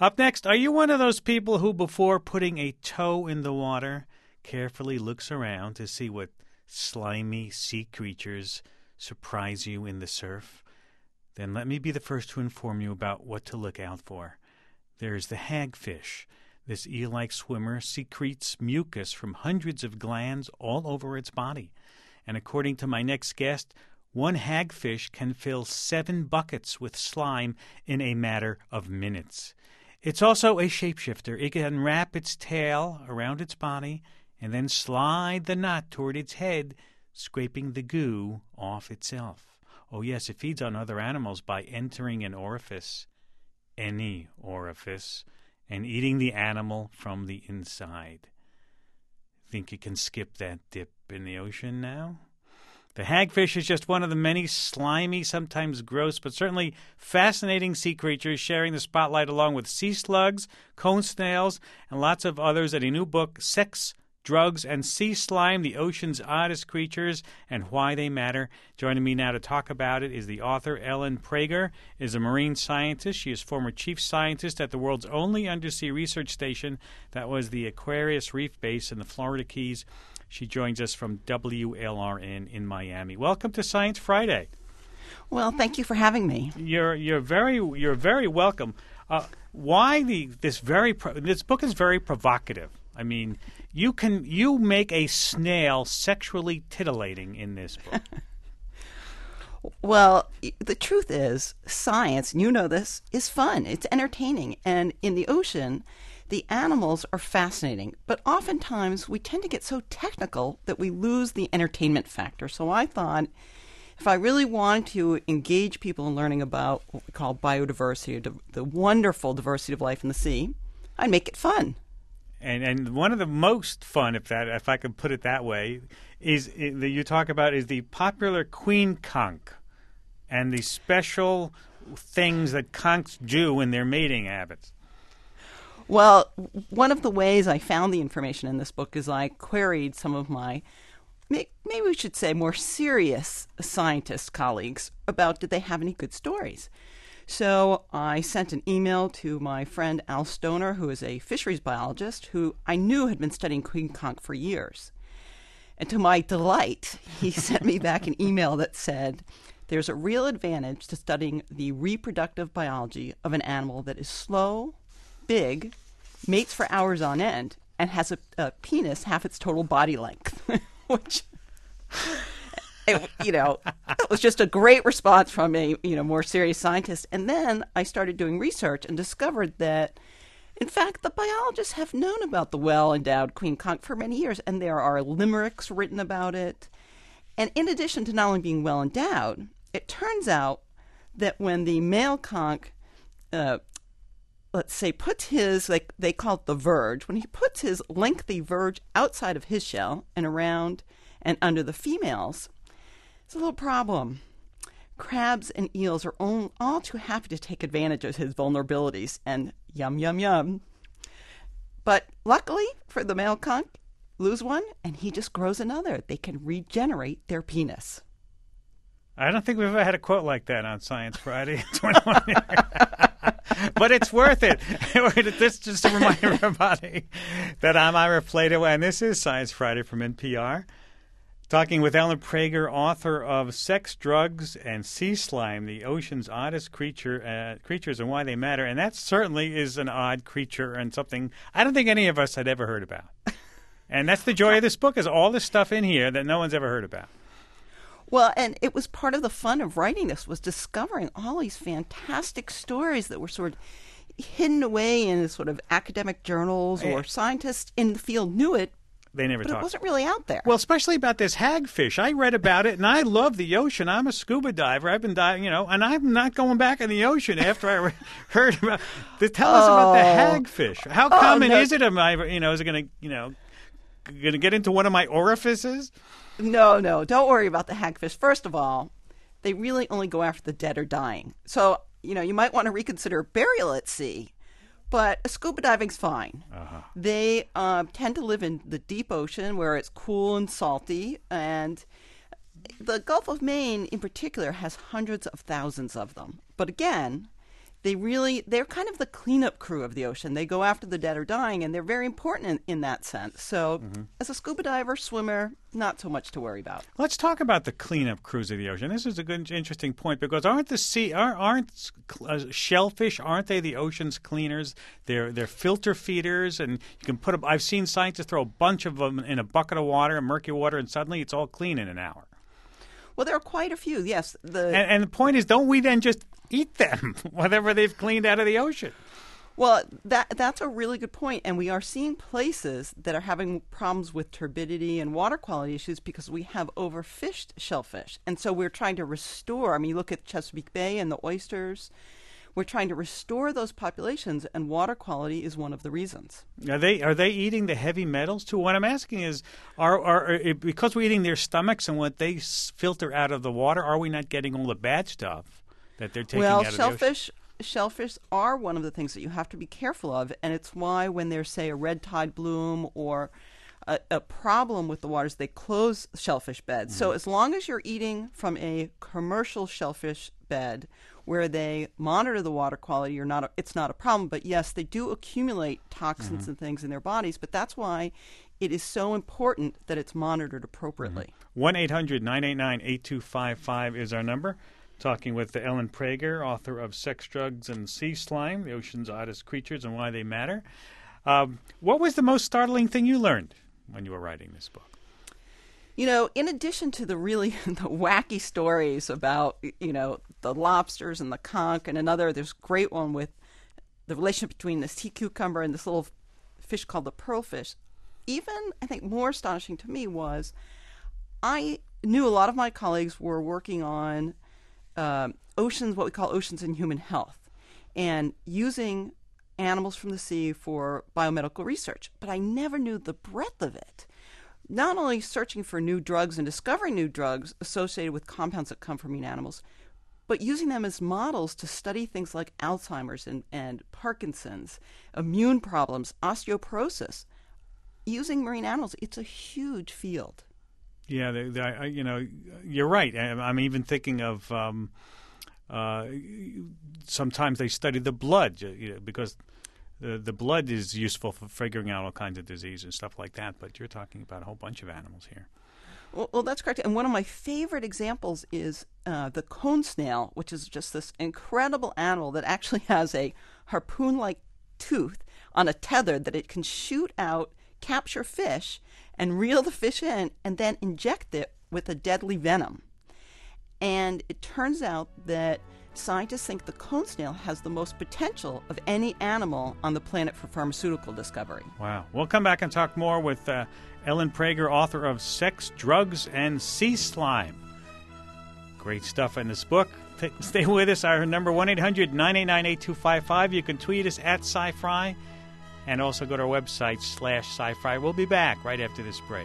Up next, are you one of those people who, before putting a toe in the water, carefully looks around to see what slimy sea creatures surprise you in the surf? Then let me be the first to inform you about what to look out for. There's the hagfish. This eel-like swimmer secretes mucus from hundreds of glands all over its body. And according to my next guest, one hagfish can fill 7 buckets with slime in a matter of minutes. It's also a shapeshifter. It can wrap its tail around its body and then slide the knot toward its head, scraping the goo off itself. Oh yes, it feeds on other animals by entering an orifice, any orifice, and eating the animal from the inside. Think it can skip that dip in the ocean now? The hagfish is just one of the many slimy, sometimes gross, but certainly fascinating sea creatures sharing the spotlight along with sea slugs, cone snails, and lots of others at a new book, Sex, Drugs, and Sea Slime, the Ocean's Oddest Creatures and Why They Matter. Joining me now to talk about it is the author, Ellen Prager, is a marine scientist. She is former chief scientist at the world's only undersea research station. That was the Aquarius Reef Base in the Florida Keys. She joins us from WLRN in Miami. Welcome to Science Friday. Well, thank you for having me. You're very welcome. This book is very provocative. I mean, you make a snail sexually titillating in this book. Well, the truth is, science, and you know this, is fun. It's entertaining. And in the ocean, the animals are fascinating, but oftentimes we tend to get so technical that we lose the entertainment factor. So I thought if I really wanted to engage people in learning about what we call biodiversity, the wonderful diversity of life in the sea, I'd make it fun. And one of the most fun, if I could put it that way, that you talk about is the popular queen conch and the special things that conchs do in their mating habits. Well, one of the ways I found the information in this book is I queried some of my, maybe we should say more serious scientist colleagues about did they have any good stories. So I sent an email to my friend Al Stoner, who is a fisheries biologist, who I knew had been studying queen conch for years. And to my delight, he sent me back an email that said, there's a real advantage to studying the reproductive biology of an animal that is slow, big, mates for hours on end, and has a penis half its total body length, which, it was just a great response from a more serious scientist. And then I started doing research and discovered that, in fact, the biologists have known about the well-endowed queen conch for many years, and there are limericks written about it. And in addition to not only being well-endowed, it turns out that when the male conch let's say, puts his, like they call it the verge, when he puts his lengthy verge outside of his shell and around and under the females, it's a little problem. Crabs and eels are all too happy to take advantage of his vulnerabilities and yum, yum, yum. But luckily for the male conch, lose one and he just grows another. They can regenerate their penis. I don't think we've ever had a quote like that on Science Friday. But it's worth it. This just to remind everybody that I'm Ira Flatow, and this is Science Friday from NPR. Talking with Ellen Prager, author of Sex, Drugs, and Sea Slime, the Ocean's Oddest Creatures and Why They Matter. And that certainly is an odd creature and something I don't think any of us had ever heard about. And that's the joy of this book, is all this stuff in here that no one's ever heard about. Well, and it was part of the fun of writing this, was discovering all these fantastic stories that were sort of hidden away in sort of academic journals, or scientists in the field knew it. They never talked. It wasn't really out there. Well, especially about this hagfish. I read about it, and I love the ocean. I'm a scuba diver. I've been diving, and I'm not going back in the ocean after I heard about. Tell us about the hagfish. How common is it? Is it going to get into one of my orifices? No, don't worry about the hagfish. First of all, they really only go after the dead or dying. So, you might want to reconsider burial at sea, but scuba diving's fine. Uh-huh. They tend to live in the deep ocean where it's cool and salty, and the Gulf of Maine in particular has hundreds of thousands of them. But again, they're kind of the cleanup crew of the ocean. They go after the dead or dying, and they're very important in that sense. So as a scuba diver, swimmer, not so much to worry about. Let's talk about the cleanup crews of the ocean. This is a good, interesting point, because aren't shellfish, aren't they the ocean's cleaners? They're filter feeders, and you can put I've seen scientists throw a bunch of them in a bucket of water, murky water, and suddenly it's all clean in an hour. Well, there are quite a few, yes. And the point is, don't we then just eat them, whatever they've cleaned out of the ocean? Well, that's a really good point, and we are seeing places that are having problems with turbidity and water quality issues because we have overfished shellfish. And so we're trying to restore, you look at Chesapeake Bay and the oysters, we're trying to restore those populations, and water quality is one of the reasons. Are they eating the heavy metals too? What I'm asking is, because we're eating their stomachs and what they filter out of the water, are we not getting all the bad stuff that they're taking out of the ocean? Shellfish are one of the things that you have to be careful of, and it's why when there's, say, a red tide bloom or a problem with the waters, they close shellfish beds. So as long as you're eating from a commercial shellfish bed where they monitor the water quality, it's not a problem. But yes, they do accumulate toxins and things in their bodies, but that's why it is so important that it's monitored appropriately. 1-800-989-8255 is our number. Talking with Ellen Prager, author of Sex, Drugs, and Sea Slime, The Ocean's Oddest Creatures and Why They Matter. What was the most startling thing you learned when you were writing this book? In addition to the wacky stories about, the lobsters and the conch and there's a great one with the relationship between the sea cucumber and this little fish called the pearlfish. Even, I think, more astonishing to me was I knew a lot of my colleagues were working on oceans, what we call oceans and human health, and using animals from the sea for biomedical research. But I never knew the breadth of it. Not only searching for new drugs and discovering new drugs associated with compounds that come from marine animals, but using them as models to study things like Alzheimer's and Parkinson's, immune problems, osteoporosis. Using marine animals, it's a huge field. Yeah, you're right. I'm even thinking of sometimes they study the blood, because the blood is useful for figuring out all kinds of disease and stuff like that. But you're talking about a whole bunch of animals here. Well, that's correct. And one of my favorite examples is the cone snail, which is just this incredible animal that actually has a harpoon-like tooth on a tether that it can shoot out, capture fish, and reel the fish in, and then inject it with a deadly venom. And it turns out that scientists think the cone snail has the most potential of any animal on the planet for pharmaceutical discovery. Wow. We'll come back and talk more with Ellen Prager, author of Sex, Drugs, and Sea Slime. Great stuff in this book. Stay with us. Our number, 1-800-989-8255. You can tweet us at Sci-Fi. And also go to our website, /Sci-Fi. We'll be back right after this break.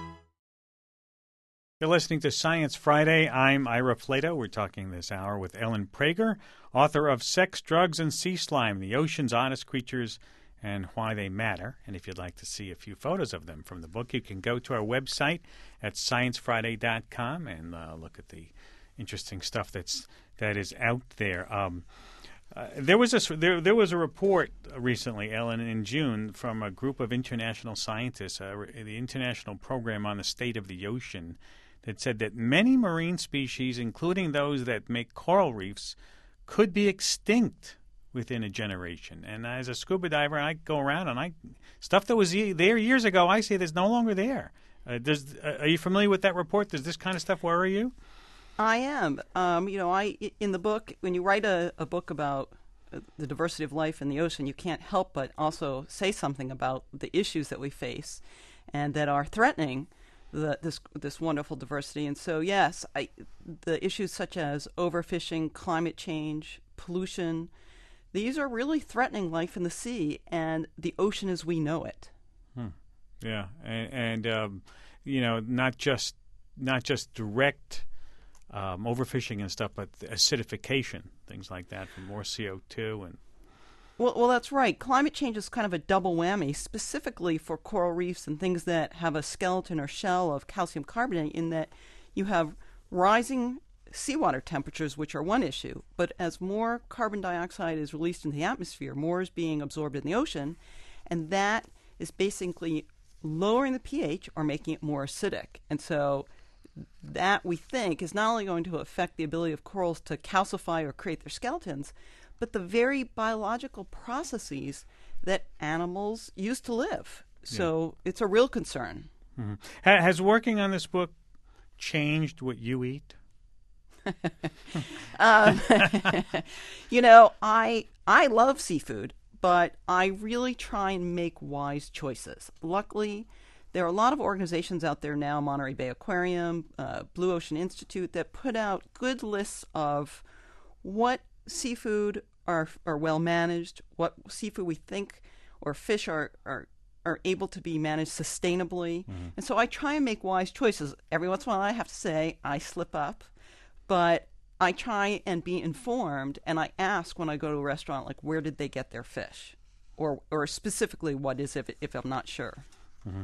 You're listening to Science Friday. I'm Ira Flato. We're talking this hour with Ellen Prager, author of Sex, Drugs, and Sea Slime, The Ocean's Oddest Creatures and Why They Matter. And if you'd like to see a few photos of them from the book, you can go to our website at sciencefriday.com and look at the interesting stuff that is out there. There was a report recently, Ellen, in June from a group of international scientists, the International Program on the State of the Ocean, that said that many marine species, including those that make coral reefs, could be extinct within a generation. And as a scuba diver, I go around and stuff that was there years ago, I say there's no longer there. Are you familiar with that report? Does this kind of stuff worry you? I am. In the book, when you write a book about the diversity of life in the ocean, you can't help but also say something about the issues that we face and that are threatening this wonderful diversity. And so, yes, the issues such as overfishing, climate change, pollution, these are really threatening life in the sea and the ocean as we know it. Yeah, and not just direct overfishing and stuff, but acidification, things like that, from more CO2 and. Well, that's right. Climate change is kind of a double whammy, specifically for coral reefs and things that have a skeleton or shell of calcium carbonate, in that you have rising seawater temperatures, which are one issue, but as more carbon dioxide is released into the atmosphere, more is being absorbed in the ocean, and that is basically lowering the pH or making it more acidic. And so that, we think, is not only going to affect the ability of corals to calcify or create their skeletons, but the very biological processes that animals use to live. So it's a real concern. Mm-hmm. Has working on this book changed what you eat? I love seafood, but I really try and make wise choices. Luckily, there are a lot of organizations out there now, Monterey Bay Aquarium, Blue Ocean Institute, that put out good lists of what seafood are well managed, what seafood we think or fish are able to be managed sustainably. Mm-hmm. And so I try and make wise choices. Every once in a while I have to say I slip up, but I try and be informed, and I ask when I go to a restaurant, like, where did they get their fish? Or specifically, what is it if I'm not sure. Mm-hmm.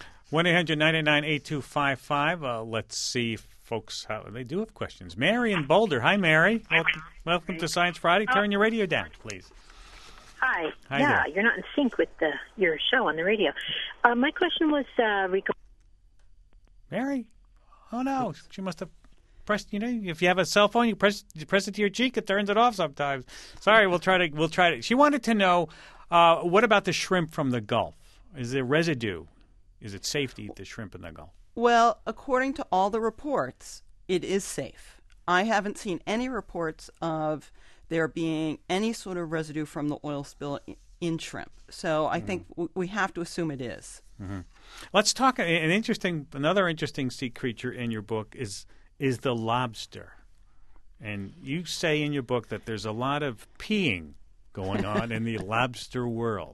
1-800-999-8255. Let's see, folks, how they do have questions. Mary in Boulder. Hi, Mary. Welcome to Science Friday. Turn your radio down, please. Hi. Hi yeah, there. You're not in sync with your show on the radio. My question was regarding... Mary? Oh, no. She must have pressed, if you have a cell phone, you press it to your cheek, it turns it off sometimes. Sorry, we'll try to. She wanted to know, what about the shrimp from the Gulf? Is there residue? Is it safe to eat the shrimp in the Gulf? Well, according to all the reports, it is safe. I haven't seen any reports of there being any sort of residue from the oil spill in shrimp. So I think we have to assume it is. Mm-hmm. Let's talk. Another interesting sea creature in your book is the lobster. And you say in your book that there's a lot of peeing going on in the lobster world.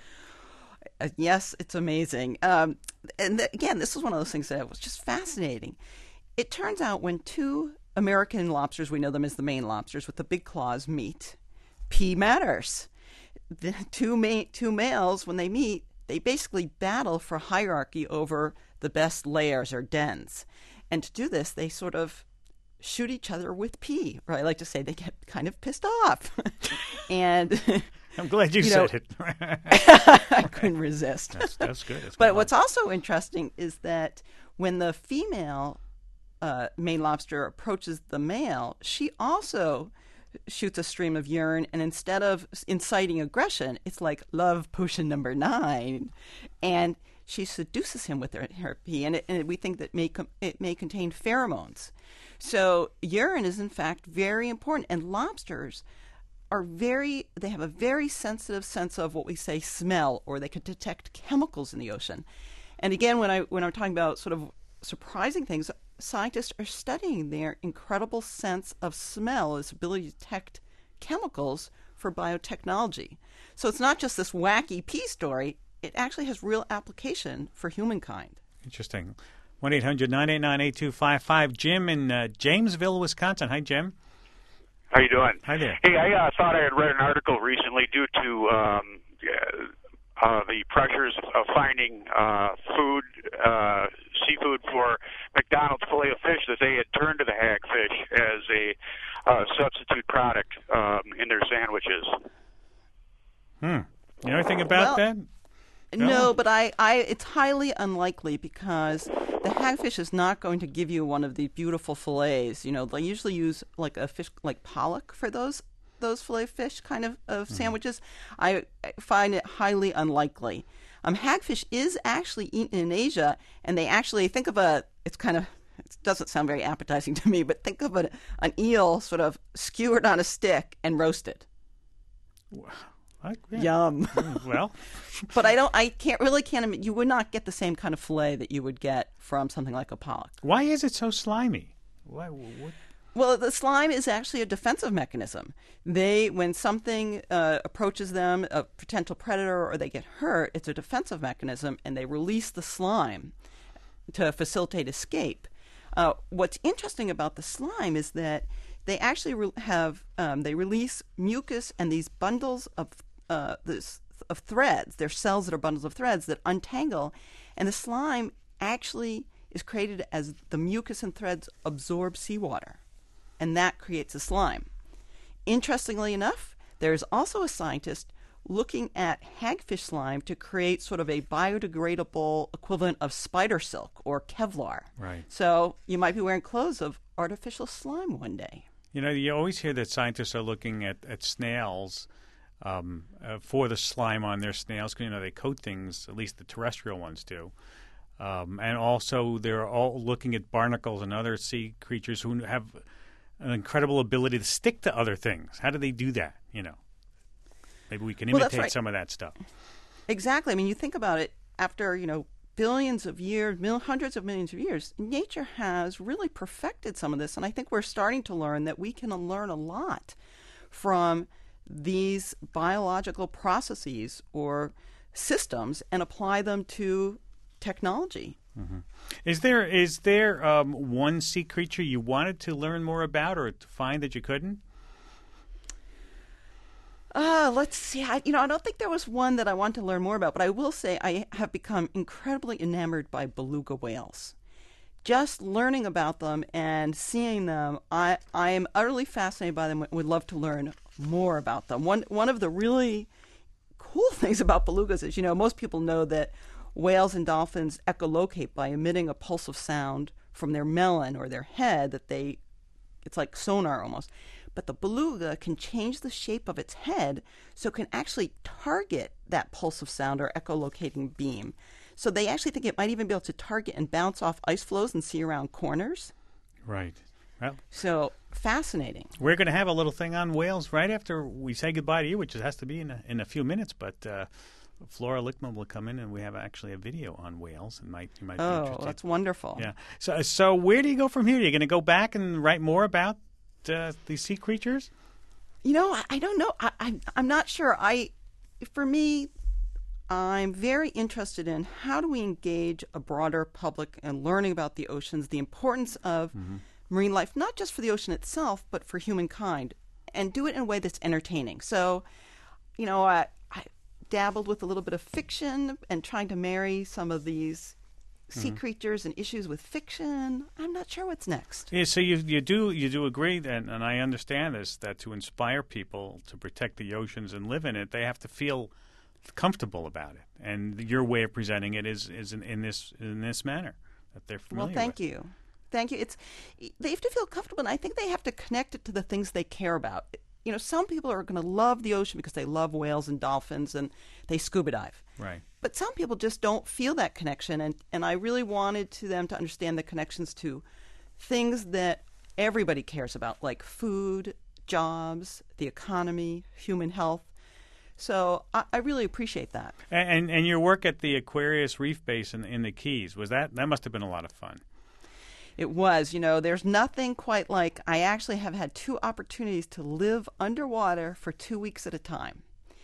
Yes, it's amazing. Again, this is one of those things that was just fascinating. It turns out when two American lobsters, we know them as the Maine lobsters with the big claws, meet, pee matters. The two males, when they meet, they basically battle for hierarchy over the best lairs or dens. And to do this, they sort of shoot each other with pee. Or I like to say they get kind of pissed off. And I'm glad you said it. I couldn't resist. That's good. But what's also interesting is that when the female Maine lobster approaches the male, she also shoots a stream of urine, and instead of inciting aggression, it's like love potion number 9, and she seduces him with her pee, and we think that it may contain pheromones. So urine is in fact very important, and lobsters they have a very sensitive sense of what we say smell, or they can detect chemicals in the ocean. And again, when I'm talking about sort of surprising things, scientists are studying their incredible sense of smell, this ability to detect chemicals for biotechnology. So it's not just this wacky pea story. It actually has real application for humankind. Interesting. 1-800-989-8255. Jim in Jamesville, Wisconsin. Hi, Jim. How you doing? Hi there. Hey, I thought I had read an article recently due to the pressures of finding seafood for McDonald's filet of fish, that they had turned to the hagfish as a substitute product in their sandwiches. You know anything about that? No, but it's highly unlikely, because the hagfish is not going to give you one of the beautiful fillets. They usually use like a fish like pollock for those fillet fish kind of sandwiches. I find it highly unlikely. Hagfish is actually eaten in Asia, and they actually think of it doesn't sound very appetizing to me, but think of an eel sort of skewered on a stick and roasted. Yum. Well, but can't. You would not get the same kind of fillet that you would get from something like a pollock. why is it so slimy? What? Well, the slime is actually a defensive mechanism. When something approaches them, a potential predator, or they get hurt, it's a defensive mechanism, and they release the slime to facilitate escape. What's interesting about the slime is that they actually they release mucus and these bundles of threads. They're cells that are bundles of threads that untangle, and the slime actually is created as the mucus and threads absorb seawater. and that creates a slime. Interestingly enough, there's also a scientist looking at hagfish slime to create sort of a biodegradable equivalent of spider silk or Kevlar. Right. So you might be wearing clothes of artificial slime one day. You know, you always hear that scientists are looking at snails for the slime on their snails, because, you know, they coat things, at least the terrestrial ones do. And also they're all looking at barnacles and other sea creatures who have an incredible ability to stick to other things. How do they do that, you know? Maybe we can imitate some of that stuff. Exactly. I mean, you think about it, after, you know, billions of years, hundreds of millions of years, nature has really perfected some of this. And I think we're starting to learn that we can learn a lot from these biological processes or systems and apply them to technology. Mm-hmm. Is there one sea creature you wanted to learn more about or to find that you couldn't? Let's see. I don't think there was one that I want to learn more about, but I will say I have become incredibly enamored by beluga whales. Just learning about them and seeing them, I am utterly fascinated by them and would love to learn more about them. One of the really cool things about belugas is, you know, most people know that whales and dolphins echolocate by emitting a pulse of sound from their melon or their head it's like sonar almost. But the beluga can change the shape of its head so it can actually target that pulse of sound or echolocating beam. So they actually think it might even be able to target and bounce off ice floes and see around corners. Right. Well, so fascinating. We're going to have a little thing on whales right after we say goodbye to you, which has to be in a few minutes. But Flora Lichtman will come in, and we have actually a video on whales, and you might be interested. Oh, that's wonderful. Yeah. So where do you go from here? Are you going to go back and write more about these sea creatures? You know, I don't know. I'm not sure. For me, I'm very interested in how do we engage a broader public in learning about the oceans, the importance of marine life, not just for the ocean itself, but for humankind, and do it in a way that's entertaining. So, you know, I dabbled with a little bit of fiction and trying to marry some of these sea creatures and issues with fiction. I'm not sure what's next. Yeah, so you do agree, and I understand this, that to inspire people to protect the oceans and live in it, they have to feel comfortable about it. And your way of presenting it is in this manner that they're familiar with. Well, thank you. Thank you. They have to feel comfortable, and I think they have to connect it to the things they care about. You know, some people are going to love the ocean because they love whales and dolphins and they scuba dive. Right. But some people just don't feel that connection, and I really wanted them to understand the connections to things that everybody cares about, like food, jobs, the economy, human health. So I really appreciate that. And your work at the Aquarius Reef Base in the Keys, that must have been a lot of fun. It was. You know, there's nothing quite like, I actually have had 2 opportunities to live underwater for 2 weeks at a time.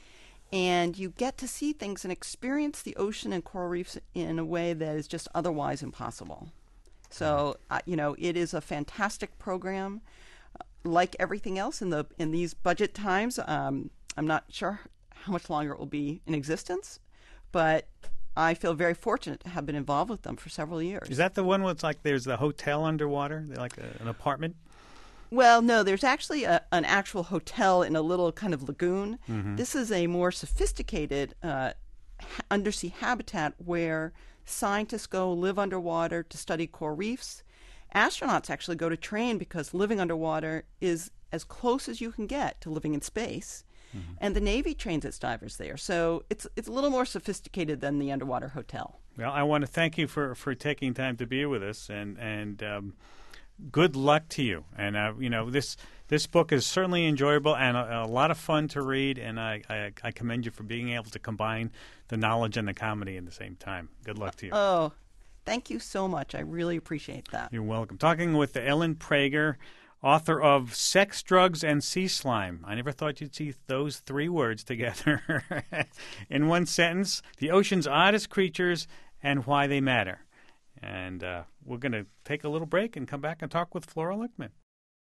And you get to see things and experience the ocean and coral reefs in a way that is just otherwise impossible. So, you know, it is a fantastic program. Like everything else in these budget times, I'm not sure how much longer it will be in existence, but I feel very fortunate to have been involved with them for several years. Is that the one where it's like there's the hotel underwater, like an apartment? Well, no, there's actually an actual hotel in a little kind of lagoon. This is a more sophisticated undersea habitat where scientists go live underwater to study coral reefs. Astronauts actually go to train because living underwater is as close as you can get to living in space. And the Navy trains its divers there. So it's a little more sophisticated than the underwater hotel. Well, I want to thank you for taking time to be with us, and good luck to you. And you know, this book is certainly enjoyable and a lot of fun to read, and I commend you for being able to combine the knowledge and the comedy at the same time. Good luck to you. Oh, thank you so much. I really appreciate that. You're welcome. Talking with Ellen Prager, author of Sex, Drugs, and Sea Slime. I never thought you'd see those 3 words together in one sentence. The ocean's oddest creatures and why they matter. And we're going to take a little break and come back and talk with Flora Lichtman.